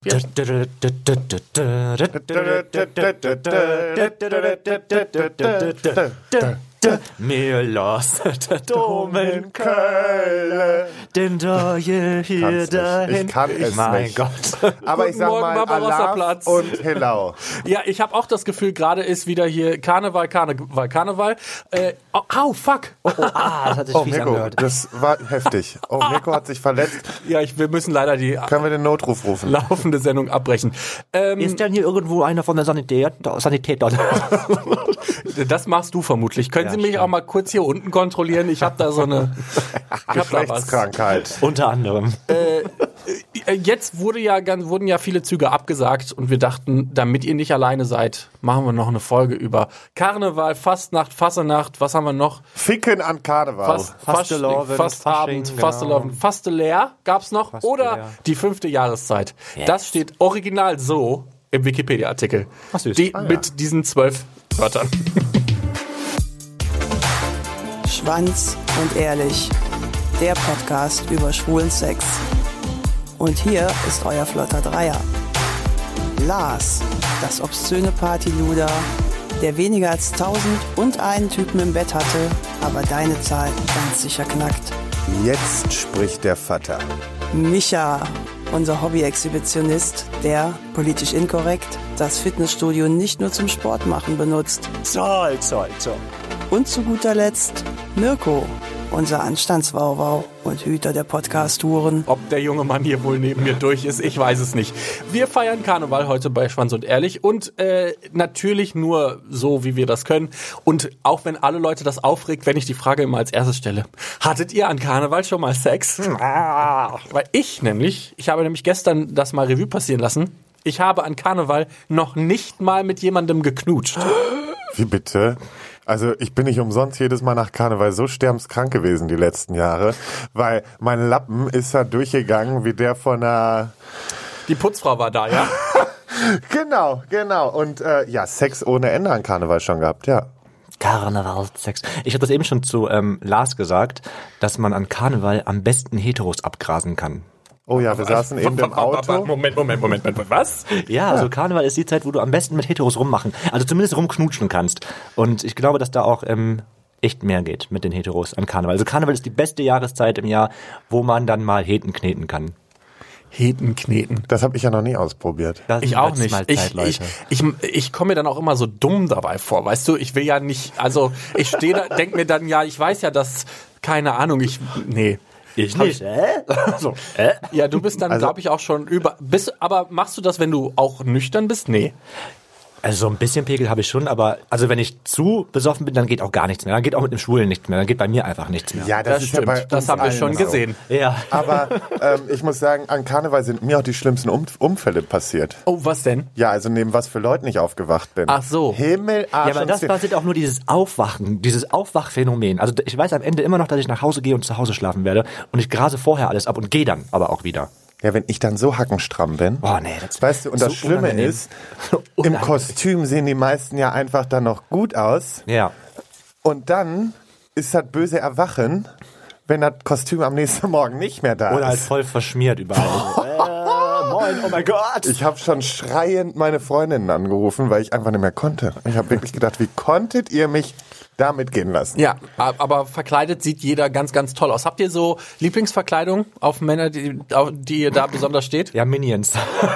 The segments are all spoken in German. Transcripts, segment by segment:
Ja. Mir los Dom in Köln, denn da hier dahin. Ich kann es mein nicht. Gott. Aber ich sag Morgen, mal Barbarossa-Platz. Alarv und Hellau. Ja, ich habe auch das Gefühl, gerade ist wieder hier Karneval. Fuck. Das hat sich fies Mirko, angehört. das war heftig. Oh, Mirko hat sich verletzt. Ja, wir müssen leider die Können wir den Notruf rufen? laufende Sendung abbrechen. Ist denn hier irgendwo einer von der Sanität dort? Das machst du vermutlich. Können Sie mich auch mal kurz hier unten kontrollieren? Ich habe da so eine Geschlechtskrankheit. Unter anderem. Jetzt wurden ja viele Züge abgesagt und wir dachten, damit ihr nicht alleine seid, machen wir noch eine Folge über Karneval, Fastnacht, Fassenacht, was haben wir noch? Ficken an Karneval. Fastelovend, Fastabend, Fasching, Fastelovend, Fastelehr gab's noch oder Fastelehr. die 5. Jahreszeit. Yes. Das steht original so im Wikipedia-Artikel. Ach, süß. Mit diesen 12 Wörtern. Schwanz und ehrlich, der Podcast über schwulen Sex. Und hier ist euer flotter Dreier. Lars, das obszöne Partyluder, der weniger als 1001 Typen im Bett hatte, aber deine Zahl ganz sicher knackt. Jetzt spricht der Vater. Micha, unser Hobby-Exhibitionist, der, politisch inkorrekt, das Fitnessstudio nicht nur zum Sport machen benutzt. Zoll. Und zu guter Letzt Mirko, unser Anstandswauwau und Hüter der Podcast-Touren. Ob der junge Mann hier wohl neben mir durch ist, ich weiß es nicht. Wir feiern Karneval heute bei Schwanz und Ehrlich und natürlich nur so, wie wir das können. Und auch wenn alle Leute das aufregt, wenn ich die Frage immer als erstes stelle. Hattet ihr an Karneval schon mal Sex? Weil ich habe nämlich gestern das mal Revue passieren lassen. Ich habe an Karneval noch nicht mal mit jemandem geknutscht. Wie bitte? Also ich bin nicht umsonst jedes Mal nach Karneval so sterbenskrank gewesen die letzten Jahre, weil mein Lappen ist da durchgegangen wie der von einer... Die Putzfrau war da, ja? Genau. Und Sex ohne Ende an Karneval schon gehabt, ja. Karnevalsex. Ich habe das eben schon zu Lars gesagt, dass man an Karneval am besten Heteros abgrasen kann. Oh ja, wir saßen eben im Auto. Moment, was? Ja, also Karneval ist die Zeit, wo du am besten mit Heteros rummachen, also zumindest rumknutschen kannst. Und ich glaube, dass da auch echt mehr geht mit den Heteros an Karneval. Also Karneval ist die beste Jahreszeit im Jahr, wo man dann mal Heten kneten kann. Heten kneten. Das habe ich ja noch nie ausprobiert. Das Ich auch wird's nicht. mal Zeit, Leute. Ich komme mir dann auch immer so dumm dabei vor, weißt du? Ich will ja nicht, also ich stehe da, denk mir dann, ja, ich weiß ja, dass, keine Ahnung, nee. Ich nicht. So. Ja, du bist dann, glaube ich, auch schon aber machst du das, wenn du auch nüchtern bist? Nee. Also so ein bisschen Pegel habe ich schon, aber also wenn ich zu besoffen bin, dann geht auch gar nichts mehr. Dann geht auch mit dem Schwulen nichts mehr. Dann geht bei mir einfach nichts mehr. Ja, Das ist stimmt. ja bei Das uns haben wir allen schon so. gesehen. Ja. Aber ich muss sagen, an Karneval sind mir auch die schlimmsten Unfälle passiert. Oh, was denn? Ja, also neben was für Leuten ich aufgewacht bin. Ach so. Himmel, Arsch Ja, aber und das Zwirn. passiert auch nur dieses Aufwachen, dieses Aufwachphänomen. Also ich weiß am Ende immer noch, dass ich nach Hause gehe und zu Hause schlafen werde. Und ich grase vorher alles ab und gehe dann aber auch wieder. Ja, wenn ich dann so hackenstramm bin. Oh nee, das Weißt du, und das so Schlimme unangenehm. ist, im Kostüm sehen die meisten ja einfach dann noch gut aus. Ja. Und dann ist das böse Erwachen, wenn das Kostüm am nächsten Morgen nicht mehr da Oder halt ist. voll verschmiert überall. Moin, oh mein Gott. Ich habe schon schreiend meine Freundinnen angerufen, weil ich einfach nicht mehr konnte. Ich habe wirklich gedacht, wie konntet ihr mich damit gehen lassen? Ja, aber verkleidet sieht jeder ganz, ganz toll aus. Habt ihr so Lieblingsverkleidung auf Männer, die ihr da besonders steht? Ja, Minions.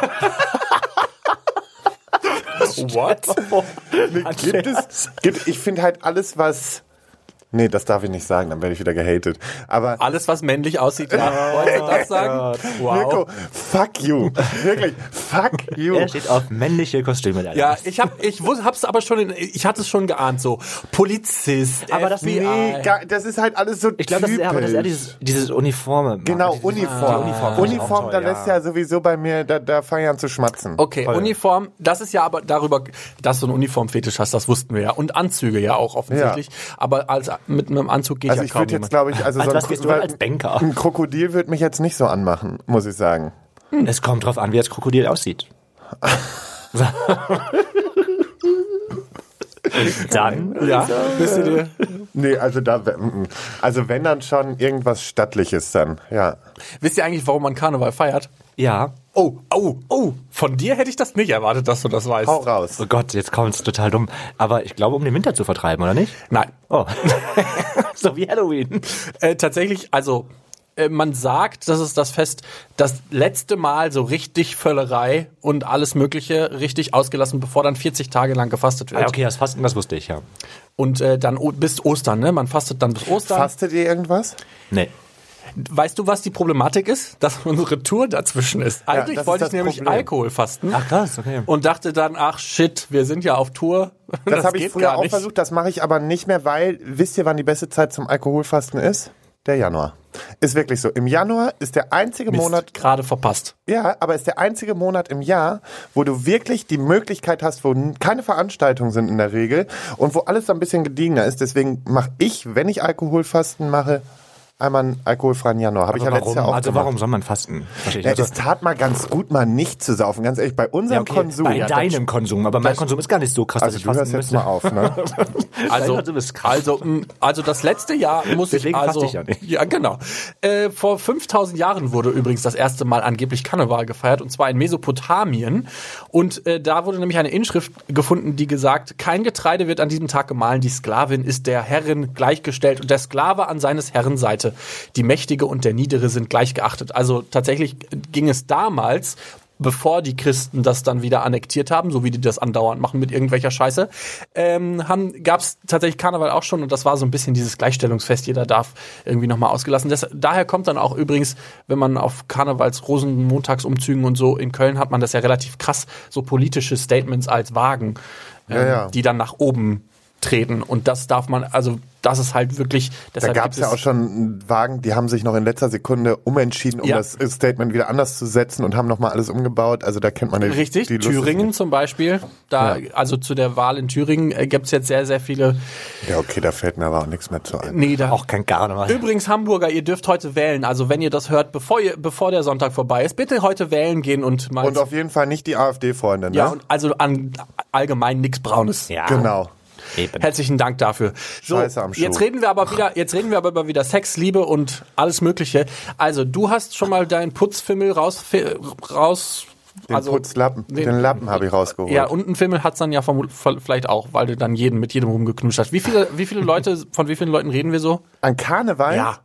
What? Ich finde halt alles, was... Nee, das darf ich nicht sagen, dann werde ich wieder gehatet. Aber Alles, was männlich aussieht, ja. Wolltest du das sagen? Wow. Mirko, fuck you. Wirklich, fuck you. Er steht auf männliche Kostüme. Ja, ich hab's aber schon, ich hatte es schon geahnt, so Polizist, Aber das- FBI. Nee, das ist halt alles so Ich glaube, das ist eher dieses Uniforme. Genau, Die Uniform. Uniform, Uniform, da ja. lässt ja sowieso bei mir, da feiern zu schmatzen. Okay, Voll. Uniform, das ist ja aber darüber, dass du einen Uniformfetisch hast, das wussten wir ja. Und Anzüge ja auch offensichtlich. Aber mit einem Anzug geht Also ja ich kaum würde jemand. jetzt, glaube ich, also Als so was gehst du als Banker? ein Krokodil würde mich jetzt nicht so anmachen, muss ich sagen. Es kommt drauf an, wie das Krokodil aussieht. Dann, Ja, bist du dir? Nee, also also wenn dann schon irgendwas Stattliches dann, ja. Wisst ihr eigentlich, warum man Karneval feiert? ja, Oh. Von dir hätte ich das nicht erwartet, dass du das weißt. Hau raus. Oh Gott, jetzt kommt's total dumm. Aber ich glaube, um den Winter zu vertreiben, oder nicht? Nein. Oh. So wie Halloween. Tatsächlich, also man sagt, das ist das Fest, das letzte Mal so richtig Völlerei und alles Mögliche richtig ausgelassen, bevor dann 40 Tage lang gefastet wird. Ah, okay, das Fasten, das wusste ich, ja. Und dann bis Ostern, ne? Man fastet dann bis Ostern. Fastet ihr irgendwas? Nee. Weißt du, was die Problematik ist? Dass unsere Tour dazwischen ist. Eigentlich das wollte ist ich das nämlich Problem. Alkohol fasten. Ach krass, okay. Und dachte dann, ach shit, wir sind ja auf Tour. Das habe ich geht früher gar auch nicht. versucht, das mache ich aber nicht mehr, weil, wisst ihr, wann die beste Zeit zum Alkoholfasten ist? Der Januar. Ist wirklich so. Im Januar ist der einzige Monat, gerade verpasst. ja, aber ist der einzige Monat im Jahr, wo du wirklich die Möglichkeit hast, wo keine Veranstaltungen sind in der Regel und wo alles so ein bisschen gediegener ist. Deswegen mache ich, wenn ich Alkoholfasten mache, einmal einen alkoholfreien Januar. Habe ich ja letztes Jahr auch Also gemacht. warum soll man fasten? Verstehe ich. Ja, Also, es tat mal ganz gut, mal nicht zu saufen. Ganz ehrlich, bei unserem Konsum. bei deinem Konsum, aber mein Konsum ist gar nicht so krass, Also dass ich du hörst fasten jetzt müsste. mal auf, ne? Also, du bist krass. also das letzte Jahr muss Deswegen ich also... faste ich ja nicht. Ja, genau. Vor 5000 Jahren wurde übrigens das erste Mal angeblich Karneval gefeiert, und zwar in Mesopotamien. Und da wurde nämlich eine Inschrift gefunden, die gesagt, kein Getreide wird an diesem Tag gemahlen, die Sklavin ist der Herrin gleichgestellt und der Sklave an seines Herren Seite. Die Mächtige und der Niedere sind gleich geachtet. Also tatsächlich ging es damals, bevor die Christen das dann wieder annektiert haben, so wie die das andauernd machen mit irgendwelcher Scheiße, gab es tatsächlich Karneval auch schon, und das war so ein bisschen dieses Gleichstellungsfest, jeder darf irgendwie nochmal ausgelassen. Daher kommt dann auch übrigens, wenn man auf Karnevals-Rosenmontagsumzügen und so in Köln hat man das ja relativ krass, so politische Statements als Wagen, die dann nach oben treten, und das darf man, also das ist halt wirklich... Da gab es ja auch schon Wagen, die haben sich noch in letzter Sekunde umentschieden, um das Statement wieder anders zu setzen und haben nochmal alles umgebaut. Also da kennt man die Richtig, die Thüringen zum Beispiel. Also zu der Wahl in Thüringen gibt es jetzt sehr, sehr viele... Ja, okay, da fällt mir aber auch nichts mehr zu ein. Nee, Auch kein Karneval. Übrigens, Hamburger, ihr dürft heute wählen. Also wenn ihr das hört, bevor der Sonntag vorbei ist, bitte heute wählen gehen und mal... Und auf jeden Fall nicht die AfD-Freunde, ne? ja, und also allgemein nichts Braunes. Ja. Genau. Eben. Herzlichen Dank dafür. So, Scheiße am Schuh. jetzt reden wir aber wieder Sex, Liebe und alles Mögliche. Also, du hast schon mal deinen Putzfimmel raus Den Putzlappen, den Lappen habe ich rausgeholt. Ja, und einen Fimmel hat's dann ja vielleicht auch, weil du dann mit jedem rumgeknutscht hast. Wie viele Leute, von wie vielen Leuten reden wir so? An Karneval? Ja.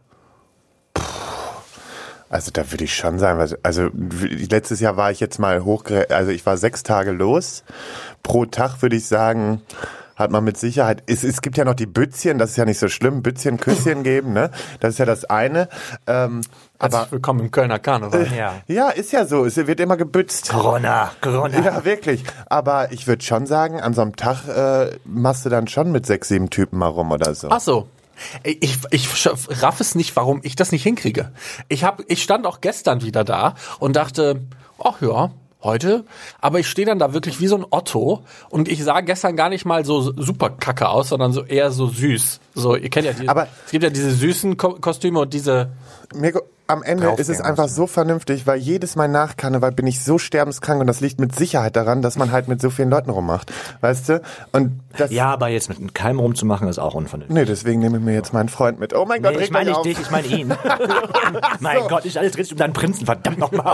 Also da würde ich schon sagen, also letztes Jahr war ich jetzt mal also ich war 6 Tage los. Pro Tag würde ich sagen, hat man mit Sicherheit, es gibt ja noch die Bützchen, das ist ja nicht so schlimm, Bützchen, Küsschen geben, ne? Das ist ja das eine. Aber Herzlich willkommen im Kölner Karneval. ja, ist ja so, es wird immer gebützt. Corona. Ja, wirklich. Aber ich würde schon sagen, an so einem Tag machst du dann schon mit 6, 7 Typen mal rum oder so. Ach so. Ich raff es nicht, warum ich das nicht hinkriege. Ich stand auch gestern wieder da und dachte, ach ja, heute, aber ich stehe dann da wirklich wie so ein Otto, und ich sah gestern gar nicht mal so super kacke aus, sondern so eher so süß. So, ihr kennt ja es gibt ja diese süßen Kostüme und diese... Mirko, am Ende ist es einfach so vernünftig, weil jedes Mal nach Karneval bin ich so sterbenskrank, und das liegt mit Sicherheit daran, dass man halt mit so vielen Leuten rummacht, weißt du? Und das Ja, aber jetzt mit keinem rumzumachen ist auch unvernünftig. Nee, deswegen nehme ich mir jetzt meinen Freund mit. Oh mein Gott, Nee, ich meine nicht dich, ich meine ihn. Mein Gott, nicht alles dreht sich um deinen Prinzen, verdammt nochmal.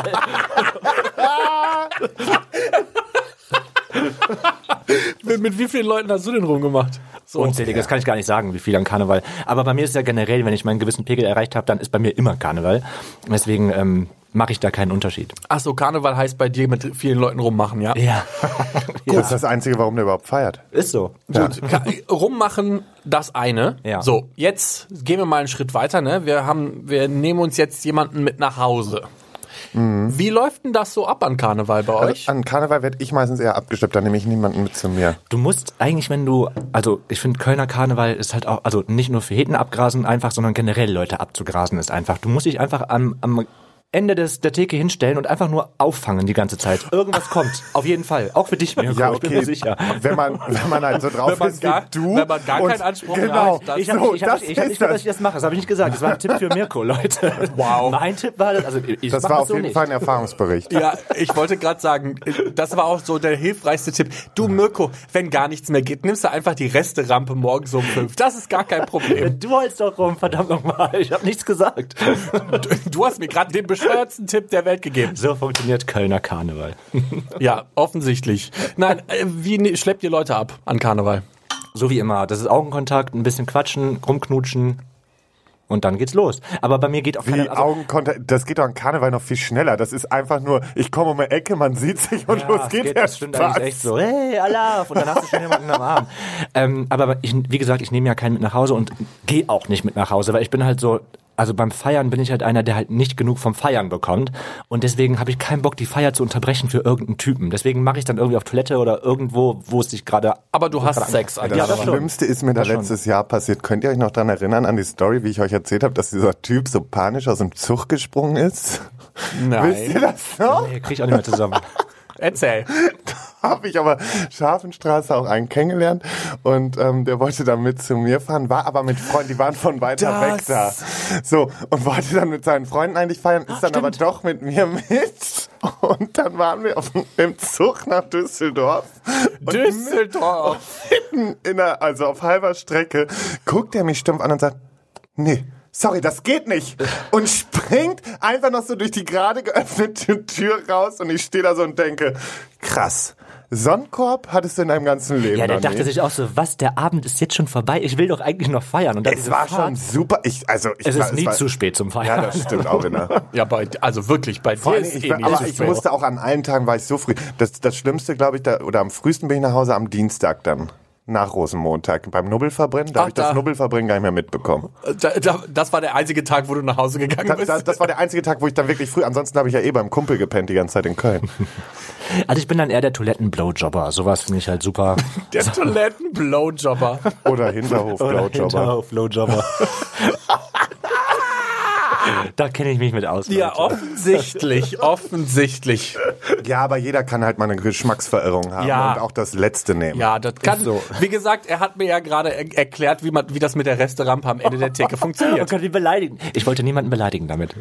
Mit wie vielen Leuten hast du denn rumgemacht? So. Unzählig, das kann ich gar nicht sagen, wie viel an Karneval. Aber bei mir ist es ja generell, wenn ich meinen gewissen Pegel erreicht habe, dann ist bei mir immer Karneval. Deswegen mache ich da keinen Unterschied. Ach so, Karneval heißt bei dir mit vielen Leuten rummachen, ja? Ja. Das ist das Einzige, warum der überhaupt feiert. Ist so. Gut, rummachen, das eine. Ja. So, jetzt gehen wir mal einen Schritt weiter, ne? Wir nehmen uns jetzt jemanden mit nach Hause. Wie läuft denn das so ab an Karneval bei euch? An Karneval werde ich meistens eher abgesteppt, dann nehme ich niemanden mit zu mir. Du musst eigentlich, also ich finde Kölner Karneval ist halt auch, also nicht nur für Heten abgrasen einfach, sondern generell Leute abzugrasen ist einfach. Du musst dich einfach am Ende der Theke hinstellen und einfach nur auffangen die ganze Zeit. Irgendwas kommt, auf jeden Fall. Auch für dich, Mirko, Ja, ich bin mir okay. sicher. Wenn man halt so drauf ist wie du. wenn man gar und keinen Anspruch genau, mehr hat, Ich habe nicht gesagt, dass ich das mache. Das habe ich nicht gesagt. Das war ein Tipp für Mirko, Leute. Wow. Mein Tipp war das, also ich Das mach war das auf so jeden nicht. Fall ein Erfahrungsbericht. Ja, ich wollte gerade sagen, das war auch so der hilfreichste Tipp. Du Mirko, wenn gar nichts mehr geht, nimmst du einfach die Resterampe morgens um 5. Das ist gar kein Problem. Du holst doch rum, verdammt nochmal. Ich habe nichts gesagt. Du hast mir gerade den bescheuertsten Tipp der Welt gegeben. So funktioniert Kölner Karneval. Ja, offensichtlich. Nein, wie schleppt ihr Leute ab an Karneval? So wie immer. Das ist Augenkontakt, ein bisschen quatschen, rumknutschen. Und dann geht's los. Aber bei mir geht auch Wie Augenkontakt, das geht doch an Karneval noch viel schneller. Das ist einfach nur, ich komme um die Ecke, man sieht sich und los geht der Das stimmt eigentlich echt so, hey, Allah, und dann hast du schon jemanden am Arm. Aber wie gesagt, ich nehme ja keinen mit nach Hause und gehe auch nicht mit nach Hause, weil ich bin halt so, also beim Feiern bin ich halt einer, der halt nicht genug vom Feiern bekommt und deswegen habe ich keinen Bock, die Feier zu unterbrechen für irgendeinen Typen. Deswegen mache ich dann irgendwie auf Toilette oder irgendwo, wo es sich gerade... Aber du hast Sex eigentlich. Das Schlimmste ist mir da letztes Jahr passiert. Könnt ihr euch noch daran erinnern, an die Story, wie ich euch erzählt habe, dass dieser Typ so panisch aus dem Zug gesprungen ist? Nein. Wisst ihr das noch? Nee, krieg ich auch nicht mehr zusammen. Erzähl. Habe ich aber Scharfenstraße auch einen kennengelernt und der wollte dann mit zu mir fahren, war aber mit Freunden, die waren von weiter weg da. So, und wollte dann mit seinen Freunden eigentlich feiern, ist dann aber doch mit mir mit. Und dann waren wir im Zug nach Düsseldorf. Düsseldorf. Mitten also auf halber Strecke, guckt er mich stumpf an und sagt, nee, sorry, das geht nicht. Und springt einfach noch so durch die gerade geöffnete Tür raus und ich stehe da so und denke, krass. Sonnenkorb hattest du in deinem ganzen Leben Ja, der noch dachte nie. sich auch so, was, der Abend ist jetzt schon vorbei, ich will doch eigentlich noch feiern. Und dann Es war schon super. Es ist nie zu spät zum Feiern. Ja, das stimmt auch. Ja, also wirklich, bei dir ist nie aber zu ich spät. musste auch an allen Tagen, war ich so früh. Das Schlimmste, glaube ich, oder am frühesten bin ich nach Hause am Dienstag dann. Nach Rosenmontag beim Nubbelverbrennen. Da habe ich das Nubbelverbrennen gar nicht mehr mitbekommen. Das war der einzige Tag, wo du nach Hause gegangen bist. Das war der einzige Tag, wo ich dann wirklich früh, ansonsten habe ich ja beim Kumpel gepennt die ganze Zeit in Köln. Also ich bin dann eher der Toiletten-Blowjobber. Sowas finde ich halt super. Der Toiletten-Blowjobber. Oder Hinterhof-Blowjobber. Da kenne ich mich mit aus. Ja, Leute. offensichtlich. Ja, aber jeder kann halt mal eine Geschmacksverirrung haben Ja. und auch das Letzte nehmen. Ja, das kann so. Wie gesagt, er hat mir ja gerade erklärt, wie das mit der Resterampe am Ende der Theke Oh funktioniert. Gott, wie beleidigen. Ich wollte niemanden beleidigen damit.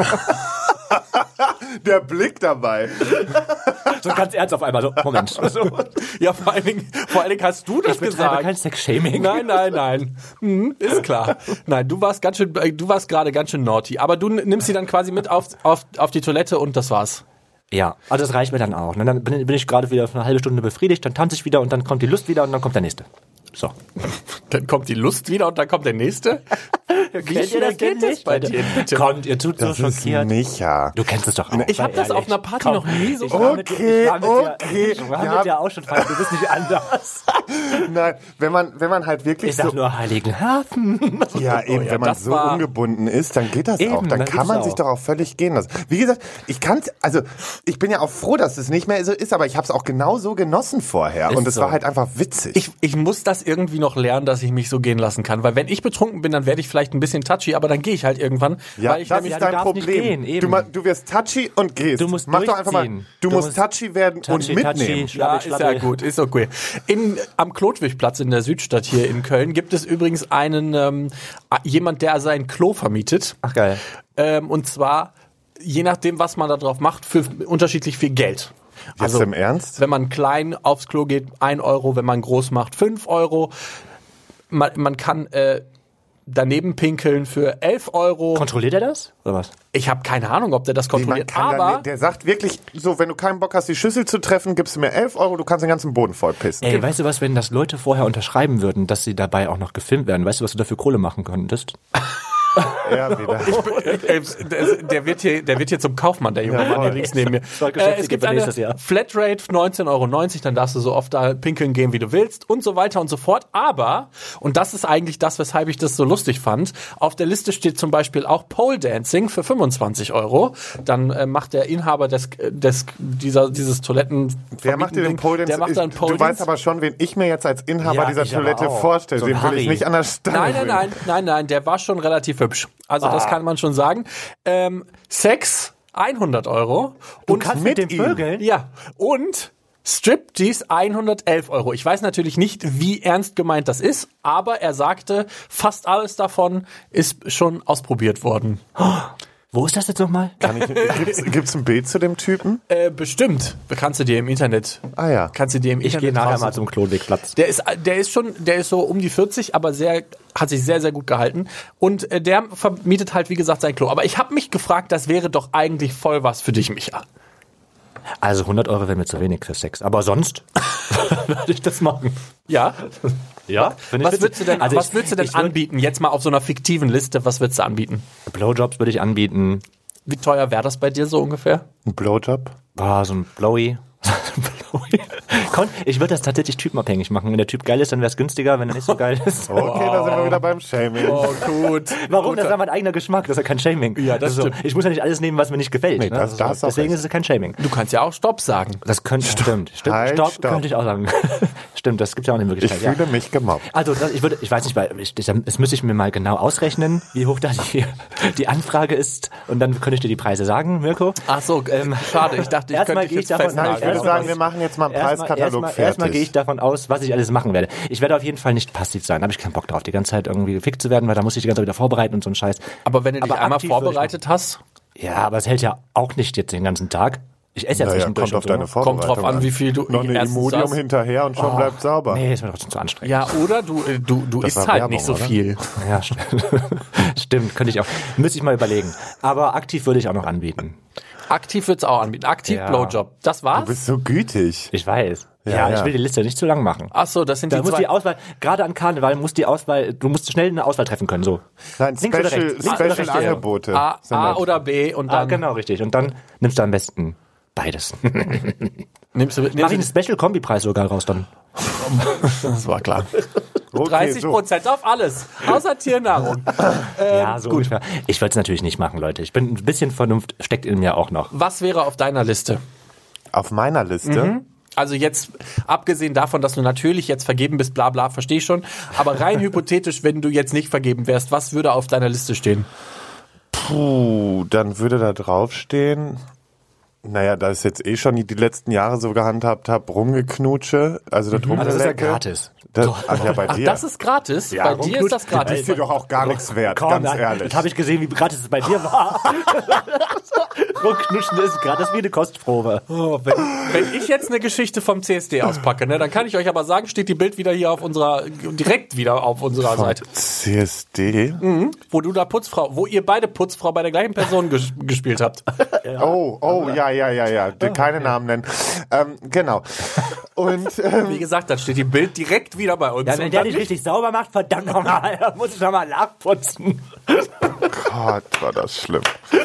Der Blick dabei. So ganz ernst auf einmal. So, Moment. So. Ja, vor allen Dingen hast du das Ich betreibe gesagt. kein Sex-Shaming. Nein. Ist klar. Nein, du warst gerade ganz schön naughty. Aber du nimmst sie dann quasi mit auf die Toilette und das war's. Ja, also das reicht mir dann auch. Ne? Dann bin ich gerade wieder für eine halbe Stunde befriedigt, dann tanze ich wieder und dann kommt die Lust wieder und dann kommt der nächste. So. Dann kommt die Lust wieder und dann kommt der nächste. Wie schnell geht das bei dir? Bitte. Kommt, ihr tut so Das ist schockiert. Micha. Du kennst es doch auch. Ich habe das auf einer Party noch nie so gemacht. Okay. Ich war mit dir auch schon feiern, du bist nicht anders. Nein, wenn man halt wirklich Ich sag so... nur Heiligenhafen. Ja, eben, ja, wenn man das so war- ungebunden ist, dann geht das Eben, auch. Dann dann kann geht's man auch. sich doch auch völlig gehen lassen. Wie gesagt, ich bin ja auch froh, dass es nicht mehr so ist, aber ich habe es auch genauso genossen vorher. Ist Und es so. war halt einfach witzig. Ich muss das irgendwie noch lernen, dass ich mich so gehen lassen kann. Weil wenn ich betrunken bin, dann werde ich vielleicht ein bisschen touchy, aber dann gehe ich halt irgendwann. ja, weil ich das nämlich ist du dein darfst nicht Problem. gehen, eben. Du wirst touchy und gehst. Du musst Mach doch einfach mal. durchziehen. Du Du musst musst touchy werden und mitnehmen. Ja, ist ja gut, ist okay. Am Klotwigplatz in der Südstadt hier in Köln gibt es übrigens einen jemand, der sein Klo vermietet. Ach geil. Und zwar, je nachdem, was man da drauf macht, für unterschiedlich viel Geld. Jetzt im Ernst? Wenn man klein aufs Klo geht, 1 Euro, wenn man groß macht, 5 Euro. Man kann daneben pinkeln für 11 Euro. Kontrolliert er das? Oder was? Ich habe keine Ahnung, ob der das kontrolliert, aber der sagt wirklich so, wenn du keinen Bock hast, die Schüssel zu treffen, gibst du mir 11 Euro, du kannst den ganzen Boden voll pissen. Ey, weißt du was, wenn das Leute vorher unterschreiben würden, dass sie dabei auch noch gefilmt werden, weißt du, was du dafür Kohle machen könntest? Ja, wieder. der wird hier zum Kaufmann, der junge Ja, Mann hier voll. links neben mir. Soll Geschäftsführer Es gibt für eine nächstes Jahr. Flatrate 19,90 €, dann darfst du so oft da pinkeln gehen, wie du willst und so weiter und so fort. Aber, und das ist eigentlich das, weshalb ich das so lustig fand, auf der Liste steht zum Beispiel auch Pole Dancing für 25 €. Dann macht der Inhaber dieses Toiletten... Wer macht dir den Pole Dance? Der macht dann Pole Du Dance. weißt aber schon, wen ich mir jetzt als Inhaber Ja, dieser ich aber Toilette auch. vorstelle. So ein Den will ich Harry. nicht an der Stange sehen. Nein, der war schon relativ hübsch. Also das kann man schon sagen. Sex 100 €. Du kannst mit dem ihm. Vögeln? Ja, und Striptease 111 €. Ich weiß natürlich nicht, wie ernst gemeint das ist, aber er sagte, fast alles davon ist schon ausprobiert worden. Wo ist das jetzt nochmal? Gibt's ein Bild zu dem Typen? Bestimmt. Kannst du dir im Internet. Ah ja. Kannst du dir im Ich Internet gehe nachher raussuchen. mal zum Klonwegplatz. Der ist so um die 40, aber hat sich sehr, sehr gut gehalten. Und der vermietet halt, wie gesagt, sein Klo. Aber ich habe mich gefragt, das wäre doch eigentlich voll was für dich, Micha. Also 100 Euro wäre mir zu wenig für Sex. Aber sonst würde ich das machen. Ja? Ja? Was würdest du denn, Also was würdest du denn anbieten? Jetzt mal auf so einer fiktiven Liste, was würdest du anbieten? Blowjobs würde ich anbieten. Wie teuer wäre das bei dir so ungefähr? Ein Blowjob? So ein Blowy. Ich würde das tatsächlich typenabhängig machen. Wenn der Typ geil ist, dann wäre es günstiger. Wenn er nicht so geil ist. Okay, da sind wir wieder beim Shaming. Oh, gut. Warum? Das ist ja mein eigener Geschmack. Das ist ja kein Shaming. Ja, das stimmt. Ich muss ja nicht alles nehmen, was mir nicht gefällt. Nee, Ne? das hast du auch Deswegen recht. ist es kein Shaming. Du kannst ja auch Stopp sagen. Das könnte, stimmt. Halt, Stopp, stopp. könnte ich auch sagen. Stimmt, das gibt ja auch eine Ich Möglichkeit. fühle mich gemobbt. Also ich weiß nicht, das müsste ich mir mal genau ausrechnen, wie hoch da die Anfrage ist. Und dann könnte ich dir die Preise sagen, Mirko. Ach so, schade. Ich dachte, ich Erstmal könnte dich gehe jetzt ich davon- festnageln. Nein, ich würde Erstmal- sagen, wir machen jetzt mal einen Preiskatalog fertig. Erstmal gehe ich davon aus, was ich alles machen werde. Ich werde auf jeden Fall nicht passiv sein. Da habe ich keinen Bock drauf, die ganze Zeit irgendwie gefickt zu werden, weil da muss ich die ganze Zeit wieder vorbereiten und so ein Scheiß. Aber wenn du dich einmal aktiv würde ich vorbereitet hast, Ja, aber es hält ja auch nicht jetzt den ganzen Tag. Ich esse ja Naja, zwischendurch kommt auf und so. deine Vorbereitung kommt drauf an, wie viel du Noch eine erstens Imodium sagst. hinterher und schon bleibt sauber. Nee, ist mir trotzdem zu anstrengend. Ja, oder du isst war halt Werbung, nicht so oder? viel. Ja, stimmt, könnte ich auch. Müsste ich mal überlegen. Aber aktiv würde ich auch noch anbieten. Aktiv wird's auch anbieten. Aktiv Ja. Blowjob. Das war's? Du bist so gütig. Ich weiß. Ja, Ich ja. will die Liste nicht zu lang machen. Ach so, das sind Da die muss zwei. die Auswahl, gerade an Karneval du musst schnell eine Auswahl treffen können, so. Nein, Links oder rechts? Links oder rechts, ja. Special-Angebote. A oder B und Ah, dann genau, richtig. Und dann nimmst du am besten beides. nimmst du Mach ich einen Special-Kombi-Preis sogar raus dann. das war klar. Okay, 30% auf alles, außer Tiernahrung. Ja, so ungefähr. Ich würde es natürlich nicht machen, Leute. Ich bin ein bisschen Vernunft steckt in mir auch noch. Was wäre auf deiner Liste? Auf meiner Liste? Also jetzt, abgesehen davon, dass du natürlich jetzt vergeben bist, bla bla, verstehe ich schon. Aber rein hypothetisch, wenn du jetzt nicht vergeben wärst, was würde auf deiner Liste stehen? Dann würde da draufstehen, naja, da ich jetzt eh schon die letzten Jahre so gehandhabt habe, Rumgeknutsche, also das Rumgelecke. Das ist ja gratis. Ach ja, bei dir. Das ist gratis? Bei dir ist das Das gratis? ist dir doch auch gar nichts wert, ganz ehrlich. Das habe ich gesehen, wie gratis es bei dir war. Rumknutschen ist gratis wie eine Kostprobe. Oh, wenn ich jetzt eine Geschichte vom CSD auspacke, ne, dann kann ich euch aber sagen, steht die Bild wieder hier direkt wieder auf unserer Seite. CSD? Wo ihr beide Putzfrau bei der gleichen Person gespielt habt. Oh, ja. Keine Namen nennen. Genau. Und Wie gesagt, dann steht die Bild direkt wieder bei uns. Ja, wenn Und der dann nicht richtig sauber macht, verdammt nochmal, dann muss ich nochmal nachputzen. Gott, war das schlimm.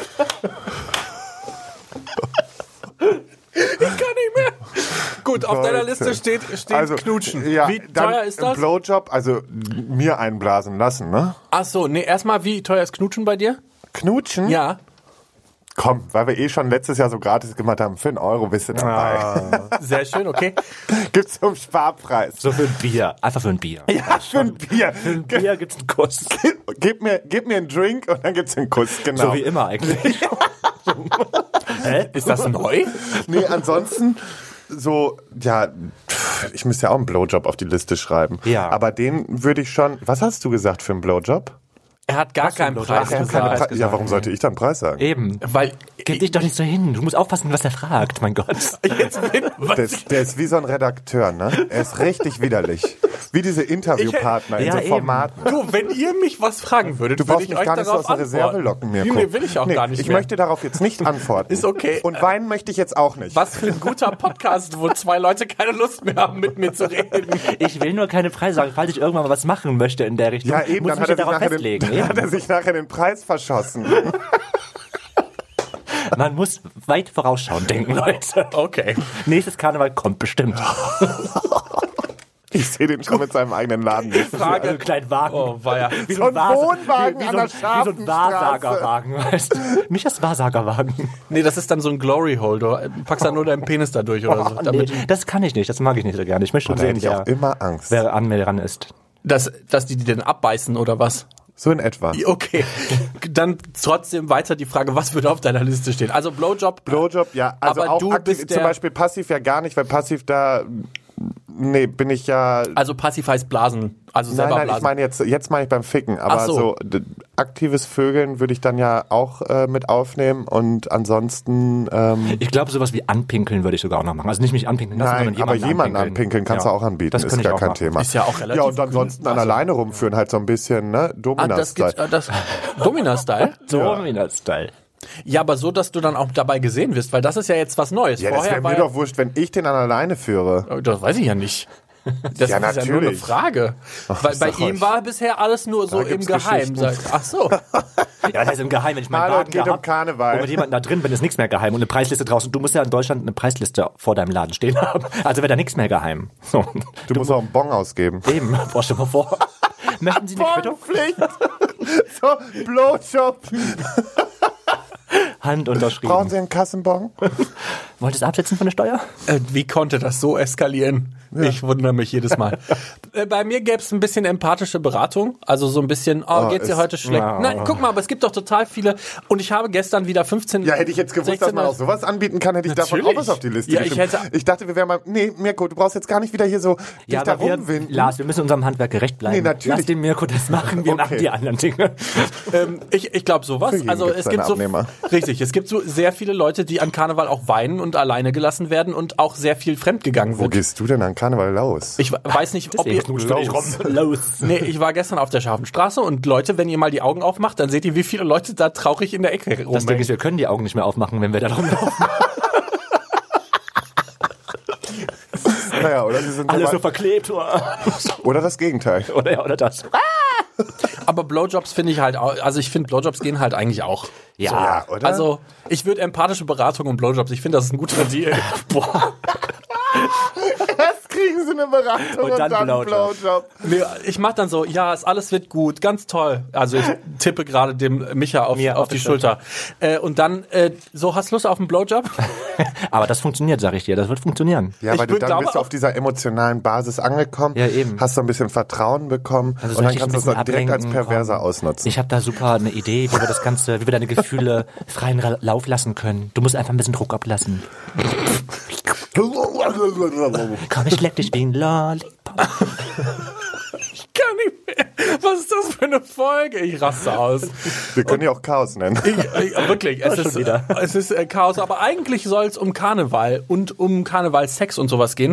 Ich kann nicht mehr. Gut, auf deiner Leute. Liste steht Knutschen. Ja, Wie dann teuer ist das? Blowjob, also mir einblasen lassen, ne? Ach so, nee, erstmal, wie teuer ist Knutschen bei dir? Knutschen? Ja. Komm, weil wir eh schon letztes Jahr so gratis gemacht haben, für 1 Euro bist du dabei. Sehr schön, okay. Gibt's zum Sparpreis. So für ein Bier. Einfach für ein Bier. Ja, für ein Bier. Für ein Bier gibt's einen Kuss. Gib mir einen Drink und dann gibt's einen Kuss, genau. So wie immer eigentlich. Hä? Ist das neu? Nee, ansonsten so, ja, ich müsste ja auch einen Blowjob auf die Liste schreiben. Ja. Aber den würde ich schon, was hast du gesagt für einen Blowjob? Er hat gar keinen Blowjob? Preis Ach, er hat gesagt. keinen Preis. Ja, warum sollte ich dann Preis sagen? Eben. Weil Gib dich doch nicht so hin. Du musst aufpassen, was er fragt, mein Gott. Der ist wie so ein Redakteur, ne? Er ist richtig widerlich. Wie diese Interviewpartner in Ja, so eben. Formaten. du, wenn ihr mich was fragen würdet, Du würde brauchst ich mich euch gar nicht so darauf aus der Reserve antworten. locken, Mirko. Nee, will ich auch gar nicht Ich mehr. möchte darauf jetzt nicht antworten. Ist okay. Und weinen möchte ich jetzt auch nicht. Was für ein guter Podcast, wo 2 Leute keine Lust mehr haben, mit mir zu reden. Ich will nur keine Preise sagen, falls ich irgendwann mal was machen möchte in der Richtung. Ja, eben, muss dann ich mich darauf festlegen. dann hat er sich nachher den Preis verschossen. Man muss weit vorausschauend denken, Leute. Okay. Nächstes Karneval kommt bestimmt. Ich sehe den schon mit seinem eigenen Laden. Frage. einen kleinen Wagen. Oh, weia. Wie So ein Wohnwagen an der wie so scharfen ein Wahrsagerwagen, weißt du? Michas Wahrsagerwagen. Nee, das ist dann so ein Glory Holder. Packst dann nur deinen Penis da durch oder so. Nee, Damit, das kann ich nicht, das mag ich nicht so gerne. Ich möchte schon Da sehen, hätte ich auch immer Angst. wer an mir dran ist. dass die denn abbeißen oder was? So in etwa. Okay. Dann trotzdem weiter die Frage, was würde auf deiner Liste stehen? Also Blowjob. Blowjob, ja. Also Aber auch du aktiv, bist zum der- Beispiel passiv ja gar nicht, weil passiv da, nee, bin ich ja... Also passiv heißt Blasen. Also selber Nein, ich Blasen. meine jetzt meine ich beim Ficken, aber Ach so. aktives Vögeln würde ich dann ja auch mit aufnehmen und ansonsten... ich glaube, sowas wie anpinkeln würde ich sogar auch noch machen. Also nicht mich anpinkeln lassen, Nein, sondern aber jemanden anpinkeln kannst du auch anbieten, das ist kann ich gar auch kein machen. Thema. Ist ja auch relativ Ja, und ansonsten an alleine rumführen, halt so ein bisschen, ne, Domina-Style. Das Domina-Style? Domina-Style. Ja, aber so, dass du dann auch dabei gesehen wirst, weil das ist ja jetzt was Neues. Ja, das wäre mir doch wurscht, wenn ich den an alleine führe. Das weiß ich ja nicht. Das Ja, ist ja nur eine natürlich. Frage. Weil bei ihm war bisher alles nur so im gibt's Geheim. Geschichten. Ach so. Ja, das heißt im Geheim, wenn ich meinen Hallo, Wagen geht da um Karneval. und mit jemandem da drin bin, ist nichts mehr geheim und eine Preisliste draußen. Du musst ja in Deutschland eine Preisliste vor deinem Laden stehen haben. Also wäre da nichts mehr geheim. So. Du musst auch einen Bon ausgeben. Eben, boah, stell mal vor. Möchten Sie eine Quittung? Bonpflicht! So, Blowjob. Hand unterschrieben. Brauchen Sie einen Kassenbon? Wolltest du absetzen von der Steuer? Wie konnte das so eskalieren? Ja. Ich wundere mich jedes Mal. Bei mir gäbe es ein bisschen empathische Beratung. Also so ein bisschen, geht's dir heute schlecht? Nein, guck mal, aber es gibt doch total viele. Und ich habe gestern wieder 15... Ja, hätte ich jetzt gewusst, dass man auch sowas anbieten kann, hätte ich davon auch was auf die Liste geschrieben. Ich dachte, wir wären mal... Nee, Mirko, du brauchst jetzt gar nicht wieder hier so dich da rumwinden. Lars, wir müssen unserem Handwerk gerecht bleiben. Nee, natürlich. Lass den Mirko das machen, wir machen die anderen Dinge. Ich glaube sowas. Also es gibt so... Richtig, es gibt so sehr viele Leute, die an Karneval auch weinen und alleine gelassen werden und auch sehr viel fremdgegangen wird. Wo gehst du denn an Karneval los? Ich weiß nicht, ob ihr... Los. Nee, ich war gestern auf der scharfen Straße und Leute, wenn ihr mal die Augen aufmacht, dann seht ihr, wie viele Leute da traurig in der Ecke rumhängen. Das Ding ist, wir können die Augen nicht mehr aufmachen, wenn wir da rumlaufen. Naja, oder sie sind Alles so verklebt. Oder das Gegenteil. Oder das. Aber Blowjobs finde ich halt auch, also ich finde Blowjobs gehen halt eigentlich auch. Ja, oder? Also ich würde empathische Beratung und Blowjobs, ich finde, das ist ein guter Deal. Boah. Erst kriegen sie eine Beratung und dann einen Blowjob. Nee, ich mach dann so, ja, alles wird gut, ganz toll. Also ich tippe gerade dem Micha auf die Schulter. Und dann, so, hast du Lust auf einen Blowjob? Aber das funktioniert, sag ich dir, das wird funktionieren. Ja, weil dann bist du auf dieser emotionalen Basis angekommen, ja, eben. Hast so ein bisschen Vertrauen bekommen und dann kannst du es dann direkt als Perverser ausnutzen. Ich habe da super eine Idee, wie wir das Ganze, wie wir deine Gefühle freien Lauf lassen können. Du musst einfach ein bisschen Druck ablassen. Komm, ich leck dich wie ein Lollipop. Ich kann nicht mehr. Was ist das für eine Folge? Ich raste aus. Wir können ja auch Chaos nennen. Wirklich, es ist Chaos. Aber eigentlich soll es um Karneval und um Karnevalsex und sowas gehen.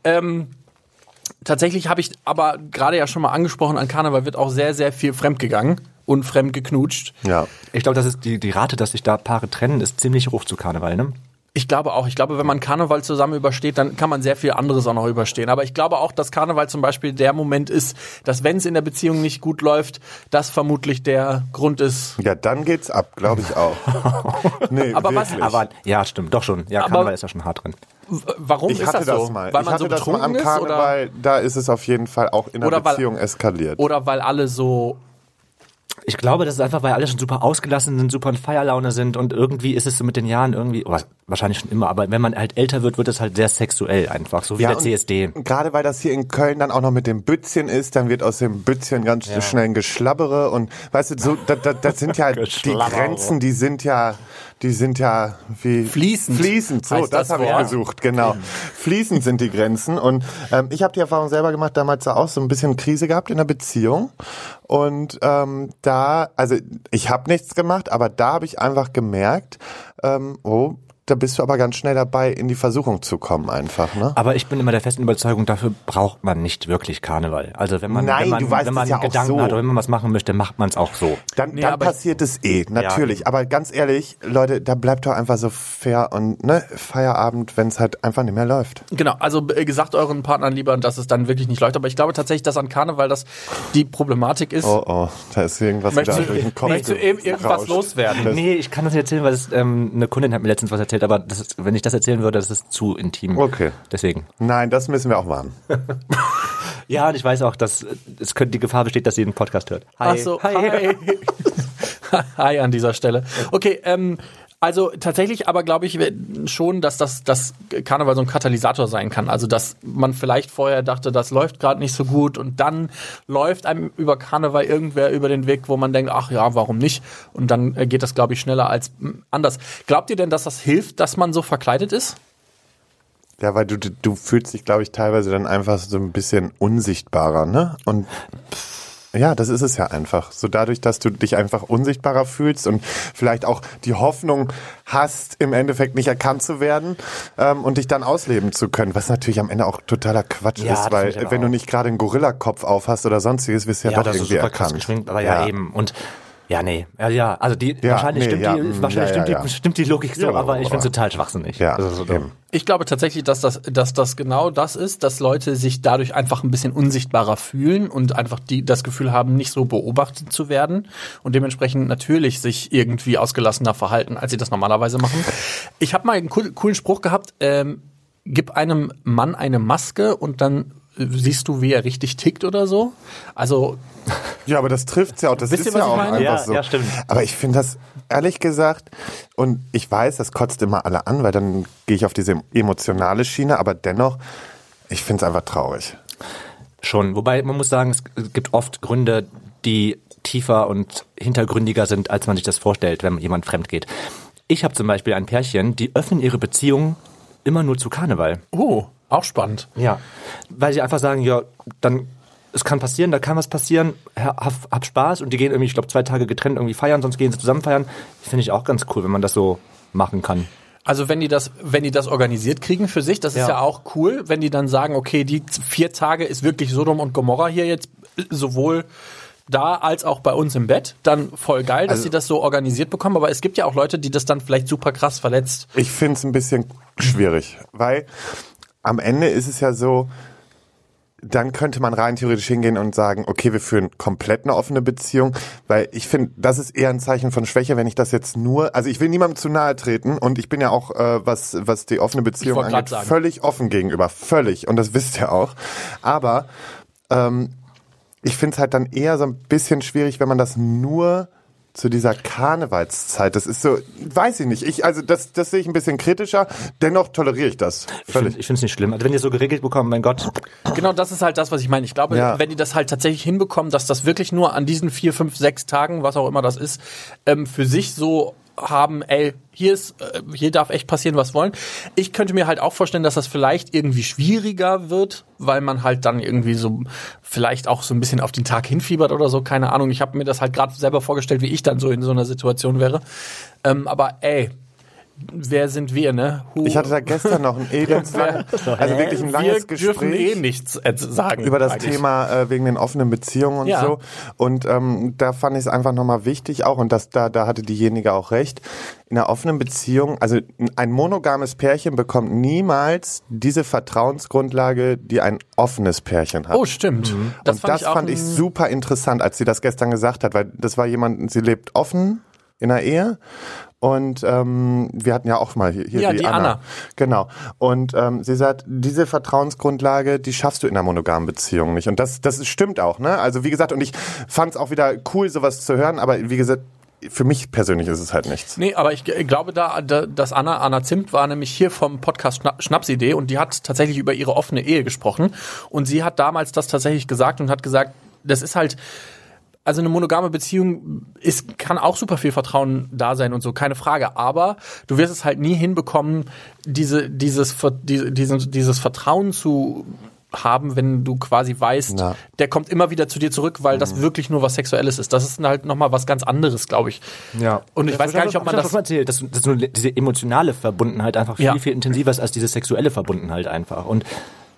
Tatsächlich habe ich aber gerade ja schon mal angesprochen, an Karneval wird auch sehr, sehr viel fremdgegangen und fremdgeknutscht. Ja. Ich glaube, das ist die Rate, dass sich da Paare trennen, ist ziemlich hoch zu Karneval, ne? Ich glaube auch. Ich glaube, wenn man Karneval zusammen übersteht, dann kann man sehr viel anderes auch noch überstehen. Aber ich glaube auch, dass Karneval zum Beispiel der Moment ist, dass wenn es in der Beziehung nicht gut läuft, das vermutlich der Grund ist. Ja, dann geht's ab, glaube ich auch. Nee, aber wirklich. Aber ja, stimmt, doch schon. Ja, Karneval ist ja schon hart drin. Warum ist das so? Mal. Weil man so das mal am betrunken ist? Karneval, Oder? da ist es auf jeden Fall auch in der Beziehung eskaliert. Oder weil alle so... Ich glaube, das ist einfach, weil alle schon super ausgelassen sind, super in Feierlaune sind und irgendwie ist es so mit den Jahren irgendwie, wahrscheinlich schon immer, aber wenn man halt älter wird, wird es halt sehr sexuell einfach, so wie der CSD. Gerade weil das hier in Köln dann auch noch mit dem Bützchen ist, dann wird aus dem Bützchen ganz schnell ein Geschlabbere und weißt du, so, das sind ja die Grenzen, die sind ja wie... Fließend, so, das habe ich gesucht, genau. Fließend sind die Grenzen und ich habe die Erfahrung selber gemacht, damals auch so ein bisschen Krise gehabt in der Beziehung und also ich habe nichts gemacht, aber da habe ich einfach gemerkt, da bist du aber ganz schnell dabei, in die Versuchung zu kommen einfach, ne? Aber ich bin immer der festen Überzeugung, dafür braucht man nicht wirklich Karneval. Also wenn man ja Gedanken hat oder wenn man was machen möchte, macht man es auch so. Dann passiert es natürlich. Ja. Aber ganz ehrlich, Leute, da bleibt doch einfach so fair und Feierabend, wenn es halt einfach nicht mehr läuft. Genau, also gesagt euren Partnern lieber, dass es dann wirklich nicht läuft. Aber ich glaube tatsächlich, dass an Karneval die Problematik ist. Oh, da ist irgendwas wieder durch den Kopf. Möchtest du irgendwas loswerden? Nee, ich kann das nicht erzählen, weil eine Kundin hat mir letztens was erzählt, aber wenn ich das erzählen würde, das ist zu intim. Okay. Deswegen. Nein, das müssen wir auch warnen. Ja, und ich weiß auch, dass die Gefahr besteht, dass sie den Podcast hört. Hi. Ach so, hi. Hi an dieser Stelle. Okay, also tatsächlich aber glaube ich schon, dass das Karneval so ein Katalysator sein kann. Also dass man vielleicht vorher dachte, das läuft gerade nicht so gut und dann läuft einem über Karneval irgendwer über den Weg, wo man denkt, ach ja, warum nicht? Und dann geht das, glaube ich, schneller als anders. Glaubt ihr denn, dass das hilft, dass man so verkleidet ist? Ja, weil du fühlst dich, glaube ich, teilweise dann einfach so ein bisschen unsichtbarer, ne? Und Ja, das ist es ja einfach. So dadurch, dass du dich einfach unsichtbarer fühlst und vielleicht auch die Hoffnung hast, im Endeffekt nicht erkannt zu werden und dich dann ausleben zu können, was natürlich am Ende auch totaler Quatsch ist, weil wenn du nicht gerade einen Gorillakopf auf hast oder sonstiges, wirst du ja doch irgendwie super erkannt. Krass geschminkt, aber ja eben. Und also wahrscheinlich stimmt die Logik so, aber ich finde es total schwachsinnig. Ja, also so dumm. Ich glaube tatsächlich, dass das genau das ist, dass Leute sich dadurch einfach ein bisschen unsichtbarer fühlen und einfach das Gefühl haben, nicht so beobachtet zu werden und dementsprechend natürlich sich irgendwie ausgelassener verhalten, als sie das normalerweise machen. Ich habe mal einen coolen Spruch gehabt, gib einem Mann eine Maske und dann siehst du, wie er richtig tickt oder so. Also ja, aber das trifft's ja auch. Das ist ja auch einfach so. Ja, stimmt. Aber ich finde das, ehrlich gesagt, und ich weiß, das kotzt immer alle an, weil dann gehe ich auf diese emotionale Schiene, aber dennoch, ich finde es einfach traurig. Schon. Wobei, man muss sagen, es gibt oft Gründe, die tiefer und hintergründiger sind, als man sich das vorstellt, wenn jemand fremd geht. Ich habe zum Beispiel ein Pärchen, die öffnen ihre Beziehung immer nur zu Karneval. Oh, auch spannend. Ja, weil sie einfach sagen, ja, dann, es kann passieren, da kann was passieren, hab Spaß und die gehen irgendwie, ich glaube, 2 Tage getrennt irgendwie feiern, sonst gehen sie zusammen feiern. Finde ich auch ganz cool, wenn man das so machen kann. Also wenn die das organisiert kriegen für sich, das ist ja auch cool, wenn die dann sagen, okay, die 4 Tage ist wirklich Sodom und Gomorra hier jetzt sowohl da als auch bei uns im Bett, dann voll geil, dass sie das so organisiert bekommen, aber es gibt ja auch Leute, die das dann vielleicht super krass verletzt. Ich finde es ein bisschen schwierig, weil am Ende ist es ja so, dann könnte man rein theoretisch hingehen und sagen, okay, wir führen komplett eine offene Beziehung, weil ich finde, das ist eher ein Zeichen von Schwäche, wenn ich das jetzt nur, also ich will niemandem zu nahe treten und ich bin ja auch, was die offene Beziehung angeht, völlig offen gegenüber, völlig, und das wisst ihr auch, aber ich finde es halt dann eher so ein bisschen schwierig, wenn man das nur zu dieser Karnevalszeit, das ist so, weiß ich nicht, das sehe ich ein bisschen kritischer, dennoch toleriere ich das. Völlig. Ich finde es nicht schlimm. Also wenn ihr so geregelt bekommt, mein Gott. Genau, das ist halt das, was ich meine. Ich glaube, wenn die das halt tatsächlich hinbekommen, dass das wirklich nur an diesen 4, 5, 6 Tagen, was auch immer das ist, für sich so haben, hier darf echt passieren, was wollen. Ich könnte mir halt auch vorstellen, dass das vielleicht irgendwie schwieriger wird, weil man halt dann irgendwie so vielleicht auch so ein bisschen auf den Tag hinfiebert oder so, keine Ahnung. Ich habe mir das halt gerade selber vorgestellt, wie ich dann so in so einer Situation wäre. Aber wer sind wir, ne? Ich hatte da gestern noch ein also wirklich ein langes Gespräch. Wir dürfen nichts sagen. Über das Thema wegen den offenen Beziehungen und so. Und da fand ich es einfach nochmal wichtig auch, und da hatte diejenige auch recht, in einer offenen Beziehung, also ein monogames Pärchen bekommt niemals diese Vertrauensgrundlage, die ein offenes Pärchen hat. Oh, stimmt. Mhm. Das fand ich super interessant, als sie das gestern gesagt hat, weil das war jemand, sie lebt offen in einer Ehe. Und wir hatten ja auch mal hier die Anna. Genau. Und sie sagt, diese Vertrauensgrundlage, die schaffst du in einer monogamen Beziehung nicht. Und das stimmt auch, ne? Also wie gesagt, und ich fand es auch wieder cool, sowas zu hören, aber wie gesagt, für mich persönlich ist es halt nichts. Nee, aber ich glaube, dass Anna Zimt war nämlich hier vom Podcast Schnapsidee und die hat tatsächlich über ihre offene Ehe gesprochen. Und sie hat damals das tatsächlich gesagt und hat gesagt, das ist halt, also eine monogame Beziehung kann auch super viel Vertrauen da sein und so, keine Frage. Aber du wirst es halt nie hinbekommen, dieses Vertrauen zu haben, wenn du quasi weißt, der kommt immer wieder zu dir zurück, weil das wirklich nur was Sexuelles ist. Das ist halt nochmal was ganz anderes, glaube ich. Ja. Und ich weiß gar nicht, ob man das erzählt, dass nur diese emotionale Verbundenheit einfach viel, viel intensiver ist als diese sexuelle Verbundenheit einfach. Und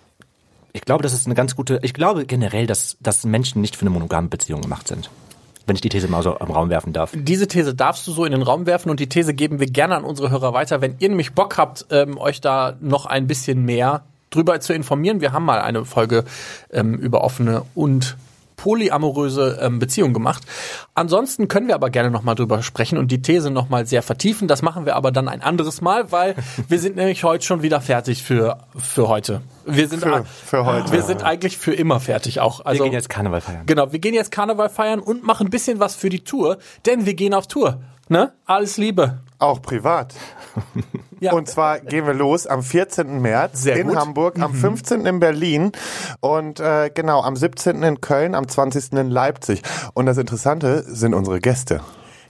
ich glaube, das ist eine ganz gute, ich glaube generell, dass Menschen nicht für eine monogame Beziehung gemacht sind. Wenn ich die These mal so im Raum werfen darf. Diese These darfst du so in den Raum werfen und die These geben wir gerne an unsere Hörer weiter. Wenn ihr nämlich Bock habt, euch da noch ein bisschen mehr drüber zu informieren. Wir haben mal eine Folge über offene und polyamoröse Beziehungen gemacht. Ansonsten können wir aber gerne nochmal drüber sprechen und die These nochmal sehr vertiefen. Das machen wir aber dann ein anderes Mal, weil wir sind nämlich heute schon wieder fertig für heute. Wir sind für heute. Wir sind eigentlich für immer fertig auch. Also, wir gehen jetzt Karneval feiern. Genau, wir gehen jetzt Karneval feiern und machen ein bisschen was für die Tour, denn wir gehen auf Tour. Ne? Alles Liebe. Auch privat. Ja. Und zwar gehen wir los am 14. März in Hamburg, am 15. in Berlin und genau, am 17. in Köln, am 20. in Leipzig. Und das Interessante sind unsere Gäste.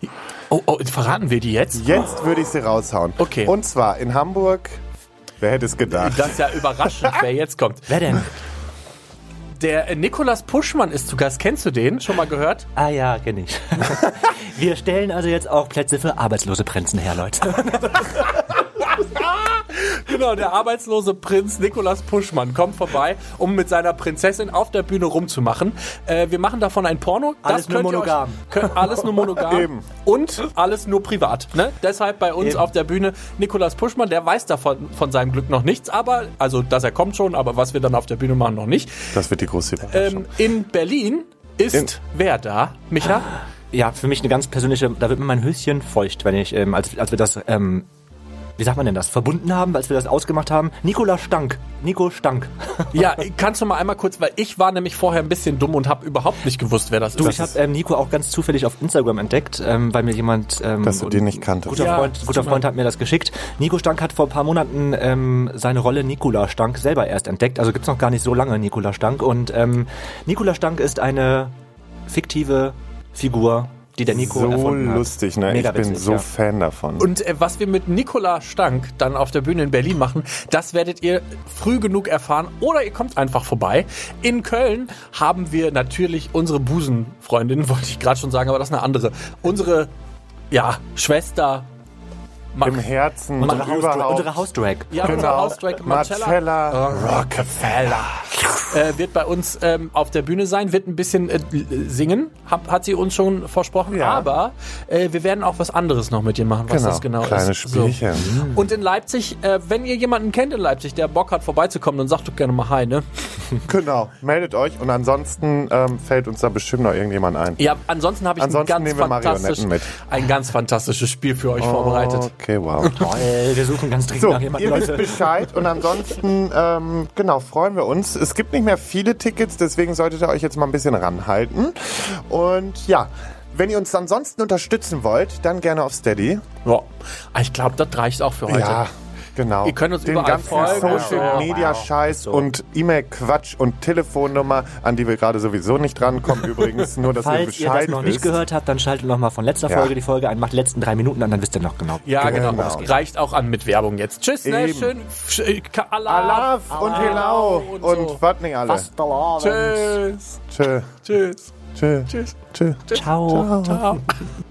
Oh, verraten wir die jetzt? Jetzt würde ich sie raushauen. Okay. Und zwar in Hamburg, wer hätte es gedacht? Das ist ja überraschend, wer jetzt kommt. Wer denn? Der Nikolas Puschmann ist zu Gast. Kennst du den? Schon mal gehört? Ah ja, kenne ich. Wir stellen also jetzt auch Plätze für arbeitslose Prinzen her, Leute. Genau, der arbeitslose Prinz Nikolas Puschmann kommt vorbei, um mit seiner Prinzessin auf der Bühne rumzumachen. Wir machen davon ein Porno. Alles nur monogam. Alles nur monogam. Eben. Und alles nur privat. Ne? Deshalb bei uns auf der Bühne Nikolas Puschmann, der weiß davon von seinem Glück noch nichts, aber, also, dass er kommt schon, aber was wir dann auf der Bühne machen, noch nicht. Das wird die große Überraschung. In Berlin ist wer da, Micha? Ja, für mich eine ganz persönliche, da wird mir mein Höschen feucht, wenn ich, als wir das, wie sagt man denn das, verbunden haben, als wir das ausgemacht haben. Nico Stank. Ja, kannst du mal einmal kurz, weil ich war nämlich vorher ein bisschen dumm und habe überhaupt nicht gewusst, wer das ist. Ich habe Nico auch ganz zufällig auf Instagram entdeckt, weil mir jemand... dass du den nicht kanntest. Guter Freund hat mir das geschickt. Nico Stank hat vor ein paar Monaten seine Rolle Nikola Stank selber erst entdeckt. Also gibt's noch gar nicht so lange Nikola Stank. Und Nikola Stank ist eine fiktive Figur, die der Nico erfunden hat. So lustig, ne? Mega ich bin witzig, so ja. Fan davon. Und was wir mit Nikola Stank dann auf der Bühne in Berlin machen, das werdet ihr früh genug erfahren oder ihr kommt einfach vorbei. In Köln haben wir natürlich unsere Busenfreundin, wollte ich gerade schon sagen, aber das ist eine andere. Unsere, Schwester. Im Herzen und überhaupt. Unsere House-Drag. Ja, unsere House-Drag Marcella Rockefeller wird bei uns auf der Bühne sein, wird ein bisschen singen, hat sie uns schon versprochen, aber wir werden auch was anderes noch mit ihr machen, was das genau kleine ist. Spielchen. So. Und in Leipzig, wenn ihr jemanden kennt in Leipzig, der Bock hat vorbeizukommen, dann sagt doch gerne mal Hi, ne? Genau, meldet euch und ansonsten fällt uns da bestimmt noch irgendjemand ein. Ja, ansonsten habe ich ein ganz fantastisches Spiel für euch vorbereitet. Okay, wow. Toll, wir suchen ganz dringend So, nach jemandem, ihr wisst Leute. Bescheid und ansonsten, freuen wir uns. Es gibt nicht mehr viele Tickets, deswegen solltet ihr euch jetzt mal ein bisschen ranhalten. Und ja, wenn ihr uns ansonsten unterstützen wollt, dann gerne auf Steady. Ja, ich glaube, das reicht auch für heute. Ja, genau. Ihr könnt uns den überall ganzen folgen. Social-Media-Scheiß und E-Mail-Quatsch und Telefonnummer, an die wir gerade sowieso nicht rankommen übrigens, nur dass ihr Falls Bescheid ihr das noch nicht wisst. gehört habt, dann schaltet noch mal von letzter Folge die Folge ein, macht die letzten 3 Minuten an, dann wisst ihr noch genau. Ja, genau. Genau. Reicht auch an mit Werbung jetzt. Tschüss, ne? Eben. Schön. Alaf und Helau und was nicht alle. Tschüss. Tschö. Tschüss. Tschö. Tschüss. Tschö. Ciao. Ciao.